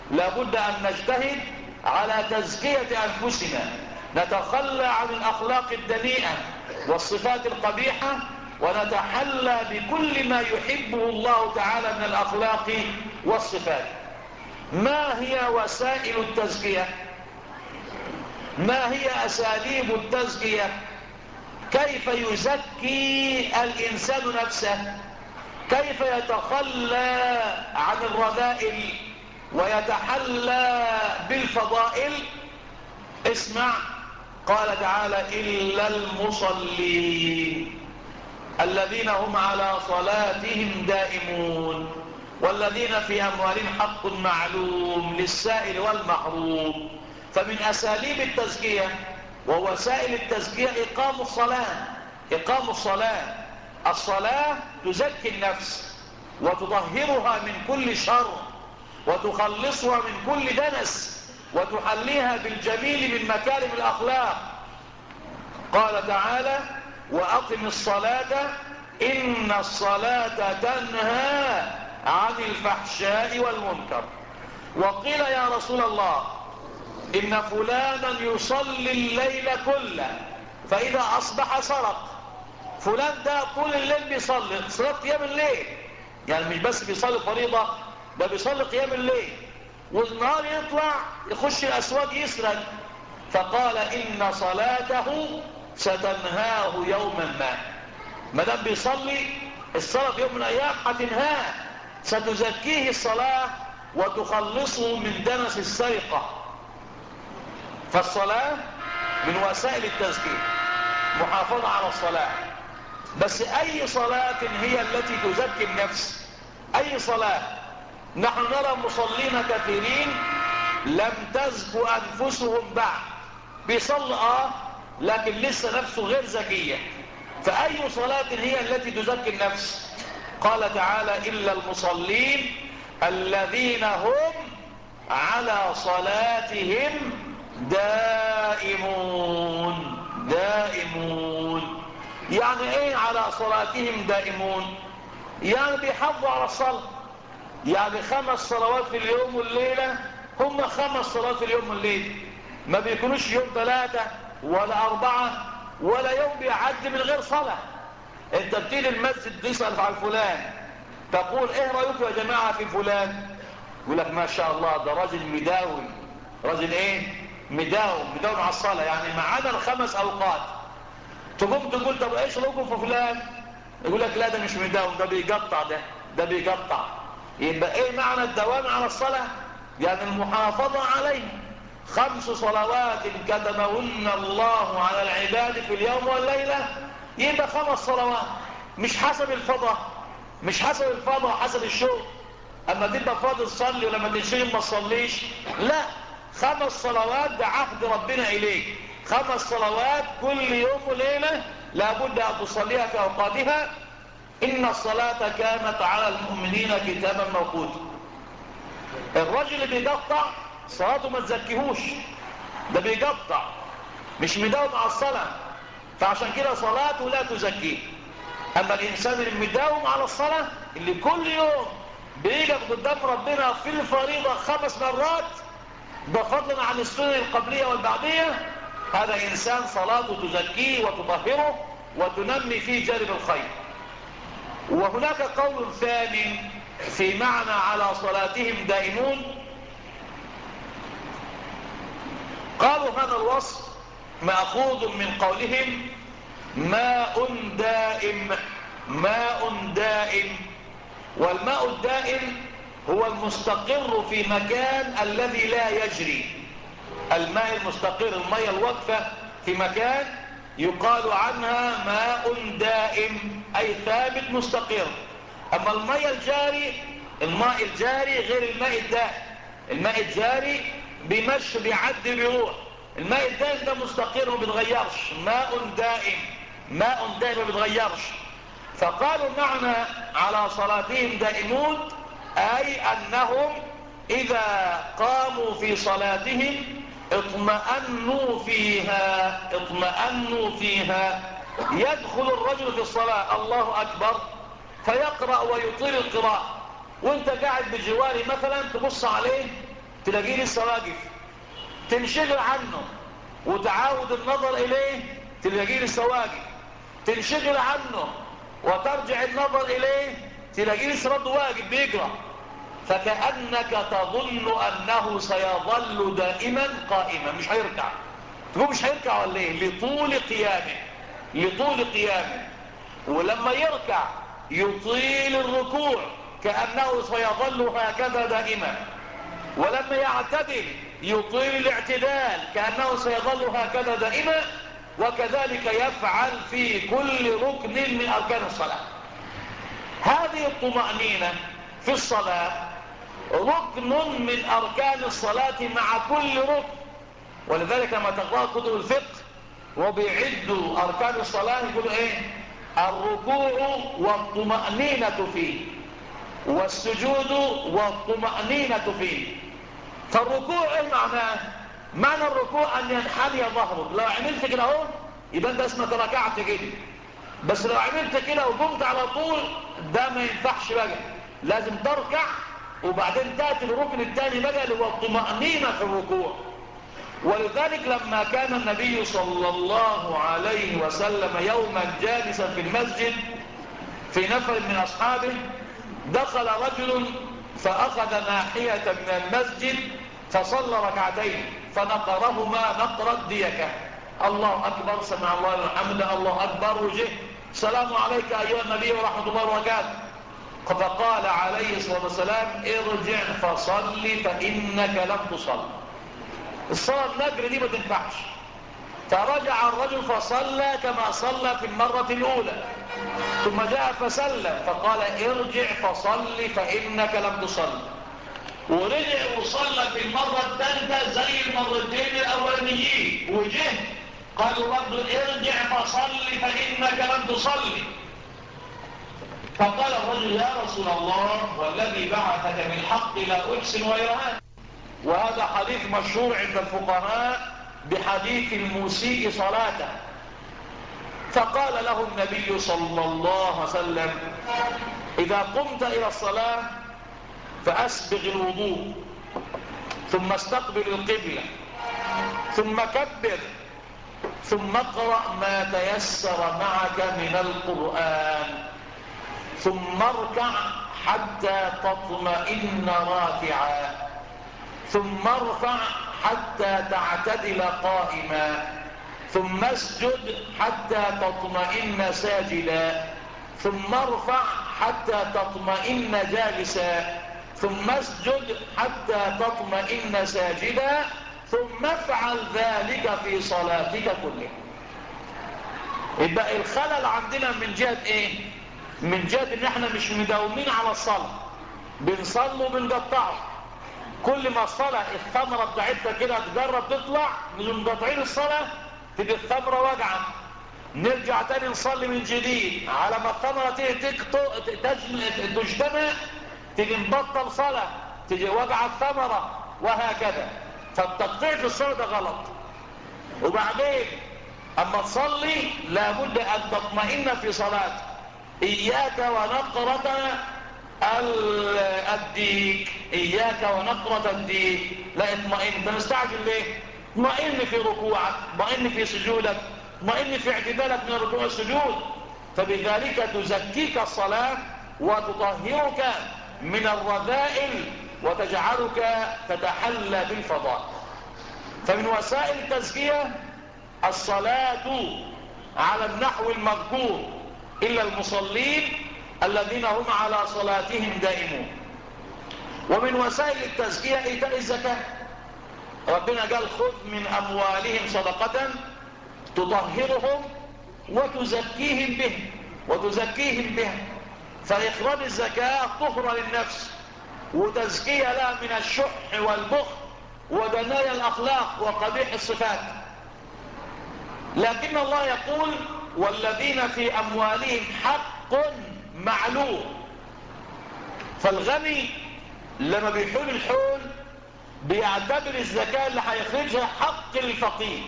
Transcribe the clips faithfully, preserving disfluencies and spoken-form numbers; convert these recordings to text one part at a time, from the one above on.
لابد أن نجتهد على تزكية أنفسنا، نتخلى عن الأخلاق الدنيئة والصفات القبيحة، ونتحلى بكل ما يحبه الله تعالى من الأخلاق والصفات. ما هي وسائل التزكية؟ ما هي أساليب التزكية؟ كيف يزكي الإنسان نفسه؟ كيف يتخلى عن الرذائل ويتحلى بالفضائل؟ اسمع، قال تعالى: إلا المصلين الذين هم على صلاتهم دائمون والذين في أموالهم حق معلوم للسائل والمحروم. فمن أساليب التزكية ووسائل التزكية إقام الصلاة. إقام الصلاة الصلاة تزكي النفس وتطهرها من كل شر وتخلصها من كل دنس وتحليها بالجميل من مكارم الأخلاق. قال تعالى: وأقم الصلاة إن الصلاة تنهى عن الفحشاء والمنكر. وقيل: يا رسول الله، إن فلانا يصلي الليل كله فإذا أصبح سرق. فلان ده طول الليل بيصلي صلاة قيام الليل، يعني مش بس بيصلي فريضة، ده بيصلي قيام الليل، والنهار يطلع يخش الأسواق يسرق. فقال: إن صلاته ستنهاه يوما ما. ما دام بيصلي الصلاة في يوم من الأيام هتنهاه، ستزكيه الصلاة وتخلصه من دنس السرقة. فالصلاة من وسائل التزكية، محافظة على الصلاة. بس أي صلاة هي التي تزكي النفس؟ أي صلاة؟ نحن نرى مصلين كثيرين لم تزكو أنفسهم بعد، بيصلي آه لكن لسه نفسه غير زكية. فأي صلاة هي التي تزكي النفس؟ قال تعالى: إلا المصلين الذين هم على صلاتهم دائمون. دائمون يعني ايه على صلاتهم دائمون؟ يعني بيحافظوا على الصلاة، يعني خمس صلوات في اليوم والليلة هم خمس صلوات في اليوم والليلة، ما بيكونوش يوم ثلاثة ولا أربعة ولا يوم بيعدي من غير صلاة. انت بتيجي المسجد تسأل عن فلان، تقول ايه رأيكم يا جماعة في فلان؟ يقول لك ما شاء الله ده راجل مداوم. راجل ايه؟ مداوم. مداوم على الصلاة، يعني معانا الخمس أوقات. تقوم تقول طب ايش رأيكم في فلان؟ يقول لك لا ده مش مداوم، ده بيقطع، ده ده بيقطع. يبقى ايه معنى الدوام على الصلاة؟ يعني المحافظة عليه. خمس صلوات كتبهن الله على العباد في اليوم والليلة، يبقى خمس صلوات، مش حسب الفضاء، مش حسب الفضاء، حسب الشغل. اما تبقى فاضي تصلي ولما تنشغل ما تصليش، لا، خمس صلوات ده عهد ربنا اليك. خمس صلوات كل يوم وليلة لابد ان تصليها في اوقاتها. ان الصلاة كانت على المؤمنين كتابا موقوتا. الرجل اللي بيقطع صلاته ما تزكيهوش، ده بيقطع مش مداوم على الصلاة، فعشان كده صلاته لا تزكيه. اما الانسان اللي مداوم على الصلاة، اللي كل يوم بيقف قدام ربنا في الفريضة خمس مرات، ده فضلا عن السنن القبلية والبعدية، هذا انسان صلاته تزكيه وتطهره وتنمي فيه جانب الخير. وهناك قول ثاني في معنى على صلاتهم دائمون، قالوا هذا الوصف مأخوذ من قولهم ماء دائم. ماء دائم، والماء الدائم هو المستقر في مكان الذي لا يجري. الماء المستقر، المية الواقفة في مكان، يقال عنها ماء دائم، أي ثابت مستقر. أما المية الجاري، الماء الجاري غير الماء الدائم. الماء الجاري بيمشي بيعدي بيروح، الماء الدائم ده مستقر وما بيتغيرش. ماء دائم، ماء دائم ما بيتغيرش. فقالوا معنى على صلاتهم دائمون أي أنهم إذا قاموا في صلاتهم اطمأنوا فيها. اطمأنوا فيها. يدخل الرجل في الصلاة الله أكبر فيقرأ ويطيل القراءة، وانت قاعد بجواري مثلا تبص عليه تلاقيه لسه واقف، تنشغل عنه وتعاود النظر إليه تلاقيه لسه واقف، تنشغل عنه وترجع النظر إليه تلاقيه لسه برضه واقف بيقرأ، فكأنك تظن أنه سيظل دائما قائما مش هيركع. تقول مش هيركع ولا ايه؟ لطول قيامه لطول قيامه ولما يركع يطيل الركوع كأنه سيظل هكذا دائما، ولما يعتدل يطيل الاعتدال كأنه سيظل هكذا دائما، وكذلك يفعل في كل ركن من أركان الصلاة. هذه الطمأنينة في الصلاة ركن من أركان الصلاة مع كل ركن، ولذلك لما تقرأ كتب الفقه وبيعدوا أركان الصلاة يقولوا إيه؟ الركوع والطمأنينة فيه، والسجود والطمأنينة فيه. فالركوع إيه معناه؟ معنى الركوع أن ينحني ظهرك. لو عملت كده اهو يبقى أنت اسمك ركعت كده، بس لو عملت كده وقمت على طول ده ما ينفعش بقى، لازم تركع وبعدين تأتي الركن الثاني بقى اللي هو الطمأنينة في الركوع. ولذلك لما كان النبي صلى الله عليه وسلم يوما جالسا في المسجد في نفر من أصحابه، دخل رجل فأخذ ناحية من المسجد فصلى ركعتين فنقرهما نقر الديكة، الله أكبر سمع الله الحمد الله أكبر وجه السلام عليك أيها النبي ورحمة الله وبركاته، فقال عليه الصلاة والسلام ارجع فصل فإنك لم تصل. الصلاة النقر دي ما تنفعش. فرجع الرجل فصلى كما صلى في المرة الأولى، ثم جاء فسلم فقال ارجع فصل فإنك لم تصل، ورجع وصلى في المرة الثالثة زي المرتين الأولانيين، وجه قالوا برضه ارجع فصل فإنك لم تصلي. فقال الرجل يا رسول الله والذي بعثك بالحق لا أحسن غير هذا. وهذا حديث مشهور عند الفقهاء بحديث المسيء صلاته. فقال له النبي صلى الله عليه وسلم إذا قمت إلى الصلاة فأسبغ الوضوء ثم استقبل القبلة ثم كبر ثم اقرأ ما تيسر معك من القرآن ثم اركع حتى تطمئن راكعا ثم ارفع حتى تعتدل قائما ثم اسجد حتى تطمئن ساجدا ثم ارفع حتى تطمئن جالسا ثم اسجد حتى تطمئن ساجدا ثم افعل ذلك في صلاتك كلها. يبقى الخلل عندنا من جهة ايه؟ من جهة ان احنا مش مداومين على الصلاة، بنصلي وبنقطعه. كل ما الصلاة الثمرة بتاعتها كده تجرب تطلع من مقاطعين الصلاة تبقى الثمرة واجعة، نرجع تاني نصلي من جديد على ما الثمرة تيجي تجتمع تيجي نبطل صلاة تيجي وجع الثمرة وهكذا. فالتقطيع في الصلاة ده غلط. وبعدين اما تصلي لابد ان تطمئن في صلاتك. اياك ونقرة الديك، اياك ونقرة الديك، لا اطمئن. انت مستعجل ليه؟ اطمئن في ركوعك، اطمئن في سجودك، اطمئن في اعتدالك من الركوع والسجود، فبذلك تزكيك الصلاة وتطهرك من الرذائل وتجعلك تتحلى بالفضائل. فمن وسائل التزكية الصلاة على النحو المذكور إلا المصلين الذين هم على صلاتهم دائمون. ومن وسائل التزكية إيتاء الزكاة. ربنا قال خذ من أموالهم صدقة تطهرهم وتزكيهم به وتزكيهم بها. فإخراج الزكاة طهرة للنفس وتزكية لها من الشح والبخل ودنايا الأخلاق وقبيح الصفات. لكن الله يقول والذين في أموالهم حق معلوم. فالغني لما بيحول الحول بيعتبر الزكاة اللي هيخرجها حق للفقير،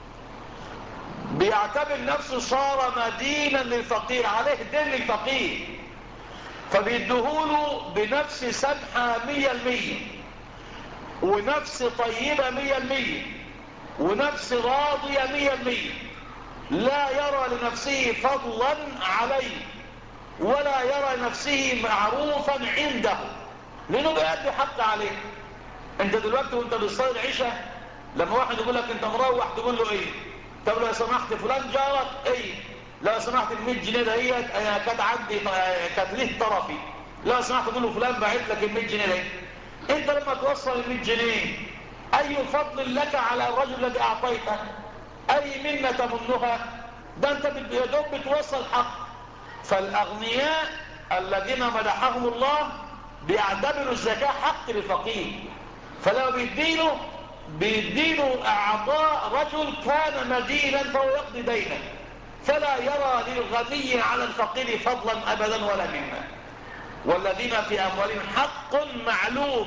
بيعتبر نفسه صار مدينا للفقير، عليه دين للفقير، فبيدهوله بنفس سمحة مية المية. ونفس طيبة مية المية ونفس راضية مية المية، لا يرى لنفسه فضلا عليه ولا يرى لنفسه معروفا عنده، لأنه بيأدي حق عليه. انت دلوقتي وانت بتصلي العشاء لما واحد يقول لك انت مروح تقول له ايه؟ طب لو سمحت فلان جارك ايه؟ لو سمحت ال مية جنيه دهيت انا كانت عندي كانت ليه طرفي، لو سمحت تقول له فلان باعت لك ال مية جنيه دي. انت لما توصل ال مية جنيه اي فضل لك على الرجل الذي اعطيته؟ اي منة تمنها؟ ده انت يا دوب بتوصل حق. فالاغنياء الذين مدحهم الله بيعتبروا الزكاة حق للفقير، فلو بيديله بيديله اعطاء رجل كان مدينا فهو يقضي دينه، فلا يرى للغني على الفقير فضلا ابدا ولا منه. والذين في اموالهم حق معلوم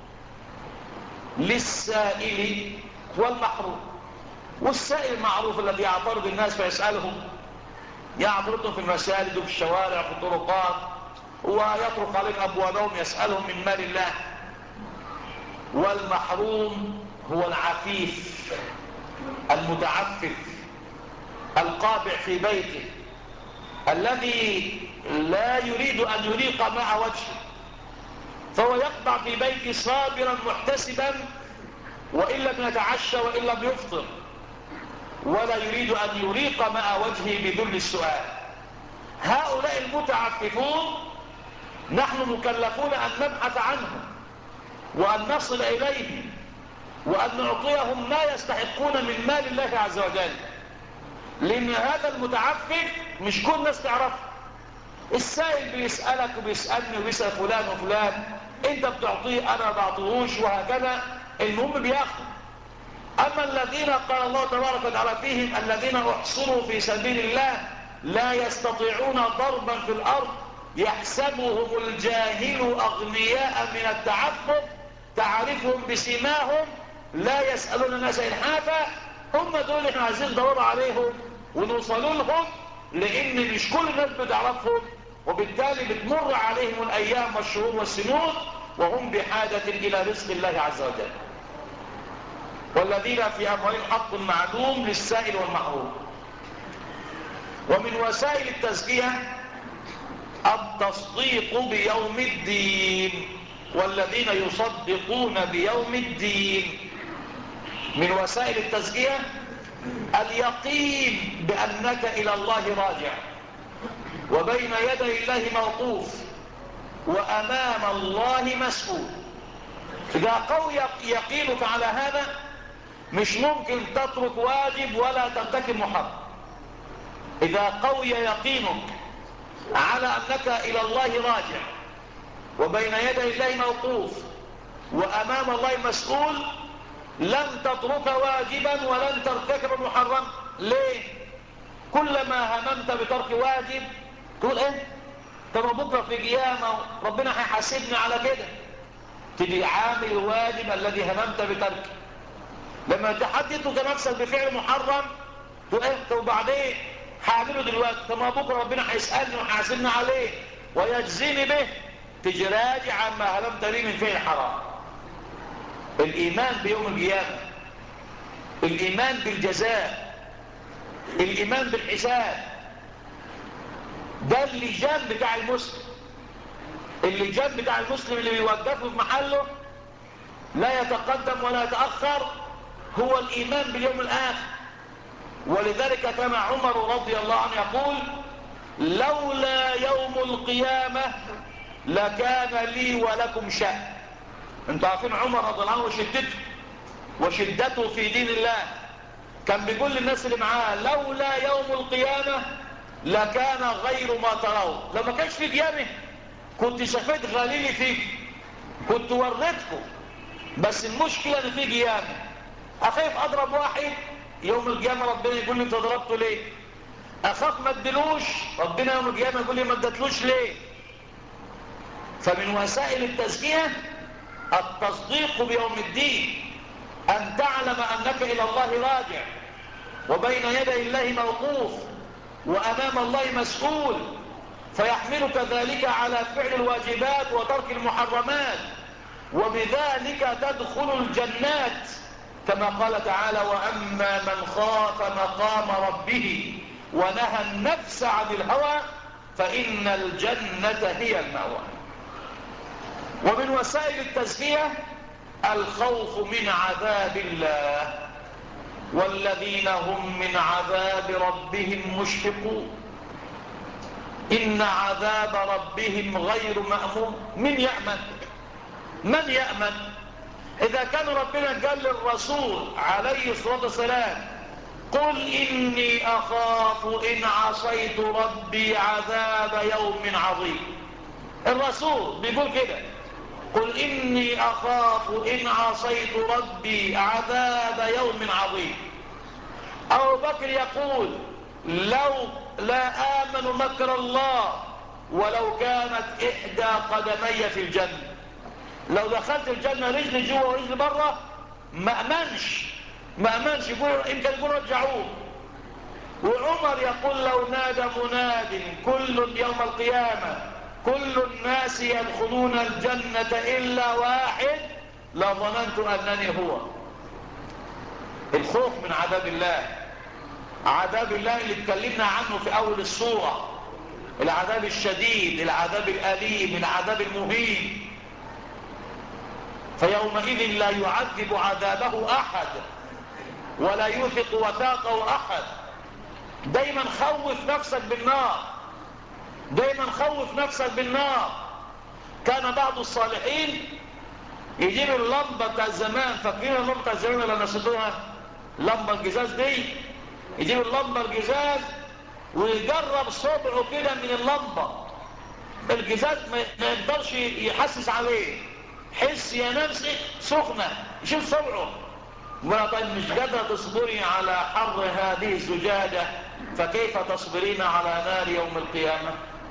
للسائل والمحروم. والسائل المعروف الذي يعترض الناس فيسألهم، يعترضهم في المساجد وفي الشوارع وفي الطرقات ويطرق عليهم أبوابهم يسألهم من مال الله. والمحروم هو العفيف المتعفف القابع في بيته الذي لا يريد أن يليق مع وجهه، فهو يقبع في بيته صابرا محتسبا وإن لم يتعشى وإن لم يفطر، ولا يريد أن يليق مع وجهه بذل السؤال. هؤلاء المتعففون نحن مكلفون أن نبحث عنهم وأن نصل إليهم وأن نعطيهم ما يستحقون من مال الله عز وجل، لأن هذا المتعفف مش كل الناس تعرفه. السائل بيسألك وبيسألني وبيسأل فلان وفلان، انت بتعطيه انا بعطيهوش وهكذا، المهم بياخد. اما الذين قال الله تبارك وتعالى فيهم الذين احصروا في سبيل الله لا يستطيعون ضربا في الارض يحسبهم الجاهل اغنياء من التعفف تعرفهم بسيماهم لا يسألون الناس الحافة، هم دول احنا عايزين ندور عليهم ونوصلوا لهم، لان مش كل الناس بتعرفهم، وبالتالي بتمر عليهم الايام والشهور والسنين وهم بحاجة الى رزق الله عز وجل. والذين في اموالهم حق معلوم للسائل والمحروم. ومن وسائل التزكية التصديق بيوم الدين، والذين يصدقون بيوم الدين. من وسائل التزكية اليقين بأنك إلى الله راجع وبين يدي الله موقوف وأمام الله مسؤول. إذا قوي يقينك على هذا مش ممكن تترك واجب ولا ترتكب محرم. إذا قوي يقينك على أنك إلى الله راجع وبين يدي الله موقوف وأمام الله مسؤول لن تترك واجبا ولن ترتكب محرم. ليه؟ كلما هممت بترك واجب تقول ايه؟ طب بكره في قيامه ربنا هيحاسبني على كده، تجي عامل الواجب الذي هممت بتركه. لما تحدثك نفسك بفعل محرم تقول ايه؟ طب وبعدين هعمله دلوقتي، طب ما بكره ربنا هيسالني وهيحاسبني عليه ويجزيني به، تجي راجع عما هممت به من فعل حرام. الإيمان بيوم القيامة، الإيمان بالجزاء، الإيمان بالحساب، ده اللجان بتاع المسلم. اللجان بتاع المسلم اللي بيوقفه في محله لا يتقدم ولا يتأخر هو الإيمان باليوم الآخر. ولذلك كان عمر رضي الله عنه يقول لولا يوم القيامة لكان لي ولكم شأن. انتوا عارفين عمر رضي الله عنه وشدته وشدته في دين الله، كان بيقول للناس اللي معاه لولا يوم القيامة لكان غير ما ترون. لو ما كانش في قيامه كنت شفيت غليلي فيك، كنت وريتكم، بس المشكلة ان في قيامه. اخاف اضرب واحد يوم القيامة ربنا يقول لي انت ضربته ليه؟ اخاف ما ادلوش ربنا يوم القيامة يقول لي ما ادتلوش ليه؟ فمن وسائل التزكية التصديق بيوم الدين، أن تعلم أنك إلى الله راجع وبين يدي الله موقوف وأمام الله مسؤول، فيحملك ذلك على فعل الواجبات وترك المحرمات وبذلك تدخل الجنات، كما قال تعالى: وأما من خاف مقام ربه ونهى النفس عن الهوى فإن الجنة هي المأوى. ومن وسائل التزكية الخوف من عذاب الله، والذين هم من عذاب ربهم مشفقون. إن عذاب ربهم غير مأمون. من يأمن؟ من يأمن؟ إذا كان ربنا قال للرسول عليه الصلاة والسلام: قل إني أخاف إن عصيت ربي عذاب يوم عظيم. الرسول بيقول كده: قل إني أخاف إن عصيت ربي عذاب يوم عظيم. أبو بكر يقول: لو لا آمن مكر الله ولو كانت إحدى قدمي في الجنة. لو دخلت الجنة رجل جوه ورجل بره ما أمنش ما أمنش يقول يمكن يقول رجعوه. وعمر يقول: لو نادى مناد كل يوم القيامة كل الناس يدخلون الجنة إلا واحد لظننت أنني هو. الخوف من عذاب الله، عذاب الله اللي اتكلمنا عنه في أول السورة، العذاب الشديد، العذاب الأليم، العذاب المهين. فيومئذ لا يعذب عذابه أحد ولا يوثق وثاقه أحد. دايما خوف نفسك بالنار، دايما خوف نفسك بالنار. كان بعض الصالحين يجيب اللمبة بتاع زمان، فاكرين اللمبة بتاع زمان اللي نشطوها، لمبة الجزاز دي، يجيب اللمبة الجزاز ويجرب صبعه كده من اللمبة. الجزاز ما يقدرش يحسس عليه، حس يا نفسي سخنة، يشوف صبعه. وانا طيب مش قادرة تصبري على حر هذه الزجاجة، فكيف تصبرين على نار يوم القيامة؟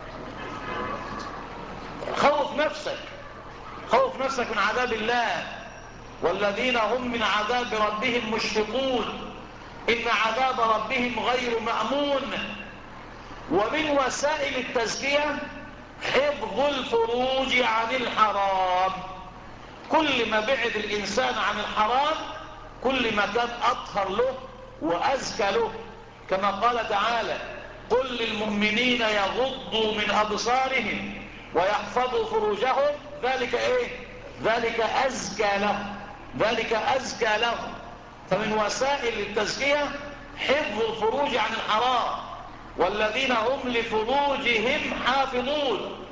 خوف نفسك، خوف نفسك من عذاب الله. والذين هم من عذاب ربهم مشفقون. إن عذاب ربهم غير مأمون. ومن وسائل التزكية حفظ الفروج عن الحرام. كل ما بعد الإنسان عن الحرام كل ما كان أطهر له وأزكى له، كما قال تعالى: قل للمؤمنين يغضوا من أبصارهم ويحفظوا فروجهم ذلك إيه؟ ذلك أزكى لهم، ذلك أزكى لهم. فمن وسائل التزكية حفظ الفروج عن الحرام. والذين هم لفروجهم حافظون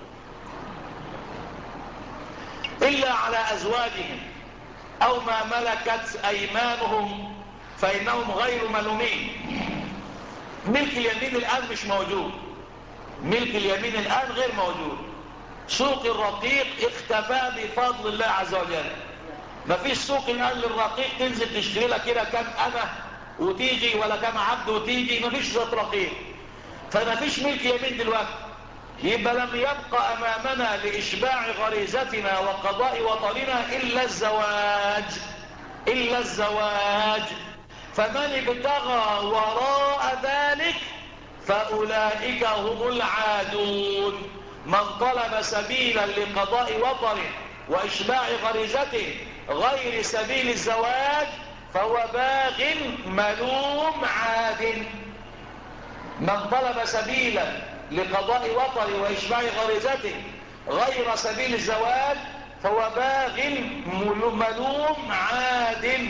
إلا على أزواجهم أو ما ملكت أيمانهم فإنهم غير ملومين. ملك اليمين الآن مش موجود، ملك اليمين الآن غير موجود. سوق الرقيق اختفى بفضل الله عز وجل. ما فيش سوق الآن للرقيق تنزل تشتري لك كده كم أمة وتيجي ولا كم عبد وتيجي، ما فيش سوق رقيق. فما فيش ملك يمين دلوقتي. يبقى لم يبقى أمامنا لإشباع غريزتنا وقضاء وطننا إلا الزواج، إلا الزواج. فمن ابتغى وراء ذلك فأولئك هم العادون. من طلب سبيلا لقضاء وطنه وإشباع غريزته غير سبيل الزواج فهو باغ ملوم عاد. من طلب سبيلا لقضاء وطنه وإشباع غريزته غير سبيل الزواج فهو باغ ملوم عاد.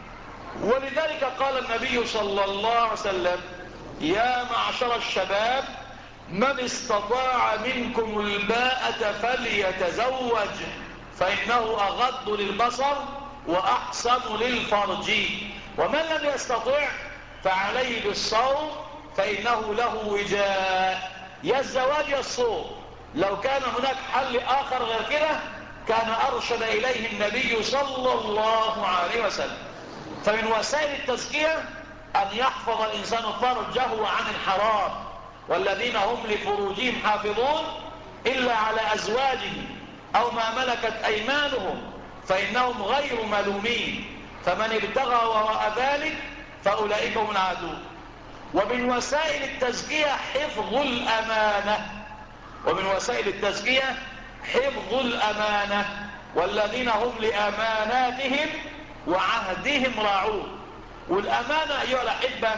ولذلك قال النبي صلى الله عليه وسلم: يا معشر الشباب من استطاع منكم الباءة فليتزوج فإنه أغض للبصر وأحسن للفرج، ومن لم يستطع فعليه بالصوم فإنه له وجاء. يا الزواج يا الصوم. لو كان هناك حل آخر غير كده كان أرشد إليه النبي صلى الله عليه وسلم. فمن وسائل التزكية أن يحفظ الإنسان فرجه عن الحرام. والذين هم لفروجهم حافظون إلا على أزواجهم أو ما ملكت أيمانهم فإنهم غير ملومين. فمن ابتغى وراء ذلك فأولئك هم العادون. ومن وسائل التزكية حفظ الأمانة. ومن وسائل التزكية حفظ الأمانة. والذين هم لأماناتهم وعهدهم راعون. والأمانة أيها الأحبة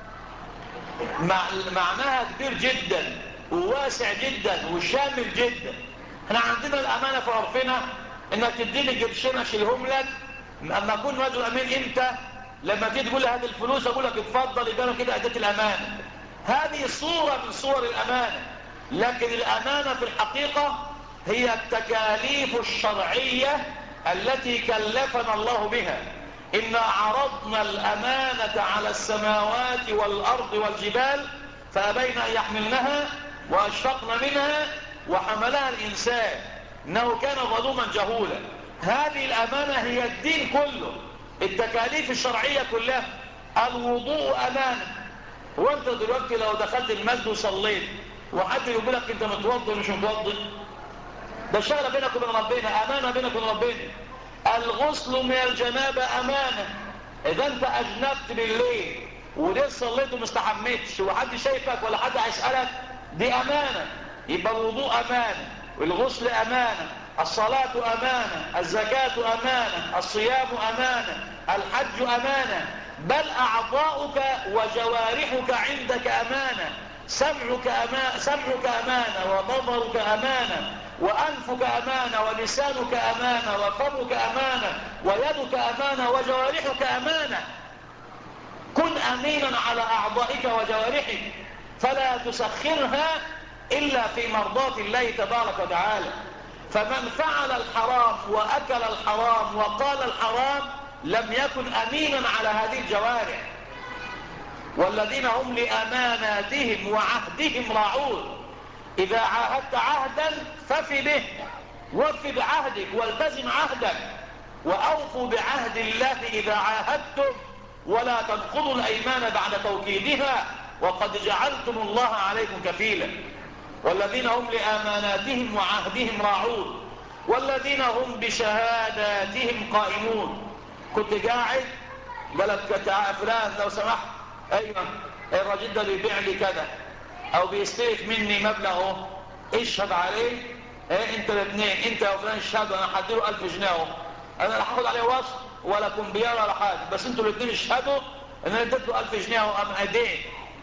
معناها كبير جدا وواسع جدا وشامل جدا. احنا عندنا الأمانة في عرفنا انك تديني قرشين اشيلهم لك. اما اكون رجل امين امتى؟ لما تيجي تقول لي هذه الفلوس اقول لك اتفضل، يبقى انا كده اديت الامانه. هذه صوره من صور الامانه، لكن الامانه في الحقيقه هي التكاليف الشرعيه التي كلفنا الله بها. إنا عرضنا الأمانة على السماوات والأرض والجبال فأبين أن يحملنها وأشفقن منها وحملها الإنسان إنه كان ظلوما جهولا. هذه الأمانة هي الدين كله، التكاليف الشرعية كلها. الوضوء أمانة. وانت دلوقتي لو دخلت المسجد وصليت وحد يقول لك انت متوضي مش متوضي، ده شغله بينك وبين ربنا، امانه بينك وبين ربنا. الغسل من الجنابه امانه. اذا انت اجنبت بالليل وليه صليت وما استحميتش وحد شايفك ولا حد هيسالك، دي امانه. يبقى الوضوء امانه، والغسل امانه، الصلاه امانه، الزكاه امانه، الصيام امانه، الحج امانه، بل اعضاؤك وجوارحك عندك امانه. سمعك أمانة, سمعك أمانة، وبصرك أمانة، وأنفك أمانة، ولسانك أمانة، وفمك أمانة، ويدك أمانة، وجوارحك أمانة. كن أمينا على أعضائك وجوارحك، فلا تسخرها إلا في مرضاة الله تبارك وتعالى. فمن فعل الحرام وأكل الحرام وقال الحرام لم يكن أمينا على هذه الجوارح. والذين هم لأماناتهم وعهدهم راعون. إذا عاهدت عهدا فف به، وف بعهدك والتزم عهدك، وأوفوا بعهد الله إذا عاهدتم، ولا تنقضوا الأيمان بعد توكيدها وقد جعلتم الله عليكم كفيلا. والذين هم لأماناتهم وعهدهم راعون. والذين هم بشهاداتهم قائمون. كنت قاعد قالت فلان لو سمحت، ايوه الراجل ده بيبيع لي كذا او بيستلف مني مبلغ، اشهد عليه. ايه انت الاثنين، انت يا فلان اشهدوا، انا هديله ألف جنيه اهو، انا لا هاخد عليه وصف ولا كمبيار ولا حاجه، بس انتوا الاثنين اشهدوا ان انا اديت له ألف جنيه اهو ام ادين.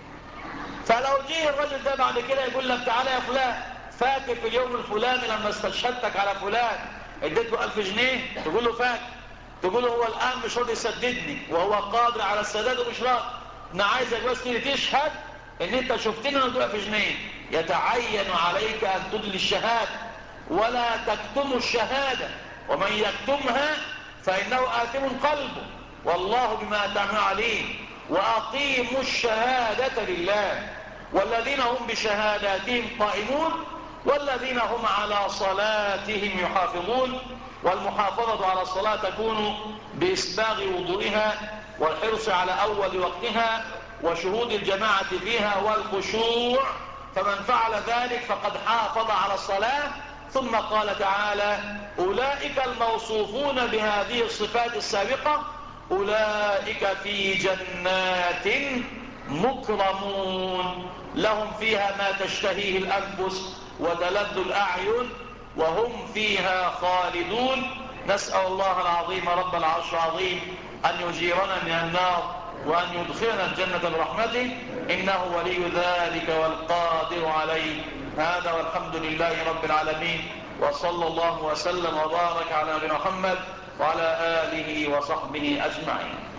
فلو جه الراجل ده بعد كده يقول لك تعالى يا فلان، فاكر في اليوم الفلاني لما استشهدتك على فلان اديت له ألف جنيه؟ تقول له فاكر. تقول له هو الان مش راضي يسددني وهو قادر على السداد ومش راضي، انا عايزك بس تيجي تشهد ان انت شفتني انا اديله ألف جنيه. يتعين عليك ان تدلي الشهاده ولا تكتم الشهاده، ومن يكتمها فانه آثم قلبه والله بما تعمل عليم. واقيموا الشهاده لله. والذين هم بشهاداتهم قائمون. والذين هم على صلاتهم يحافظون. والمحافظة على الصلاة تكون بإسباغ وضوئها والحرص على أول وقتها وشهود الجماعة فيها والخشوع. فمن فعل ذلك فقد حافظ على الصلاة. ثم قال تعالى: أولئك الموصوفون بهذه الصفات السابقة أولئك في جنات مكرمون لهم فيها ما تشتهيه الأنفس وتلذ الأعين وهم فيها خالدون. نسأل الله العظيم رب العرش العظيم أن يجيرنا من النار وأن يدخلنا الجنة برحمته، إنه ولي ذلك والقادر عليه. هذا والحمد لله رب العالمين، وصلى الله وسلم وبارك على نبينا محمد وعلى آله وصحبه أجمعين.